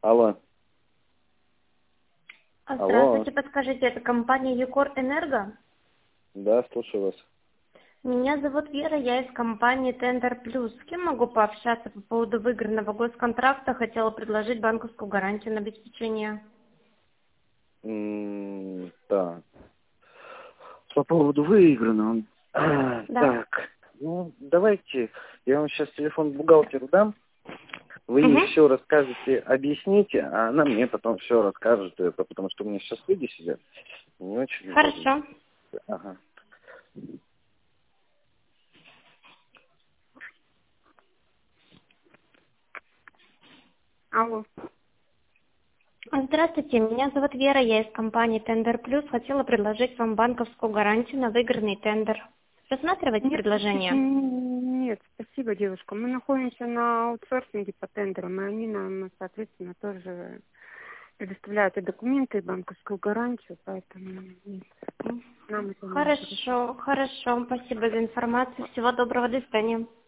Алло. Алло. Здравствуйте, подскажите, это компания Юкор Энерго? Да, слушаю вас. Меня зовут Вера, я из компании Тендер Плюс. С кем могу пообщаться по поводу выигранного госконтракта? Хотела предложить банковскую гарантию на обеспечение. Так. По поводу выигранного. Да. Так. Ну, давайте, я вам сейчас телефон бухгалтеру дам. Вы ей Угу. все расскажете, объясните, а она мне потом все расскажет, это потому что у меня сейчас люди сидят. Не очень удобно. Хорошо. Ага. Алло. Здравствуйте, меня зовут Вера, я из компании Тендер Плюс. Хотела предложить вам банковскую гарантию на выигранный тендер. Рассматривать Нет, предложение? нет, спасибо, девушка. Мы находимся на аутсорсинге по тендерам, и они нам, соответственно, тоже предоставляют и документы, и банковскую гарантию, поэтому нет, нам это не интересно. Хорошо, хорошо. Спасибо за информацию. Всего доброго, до свидания.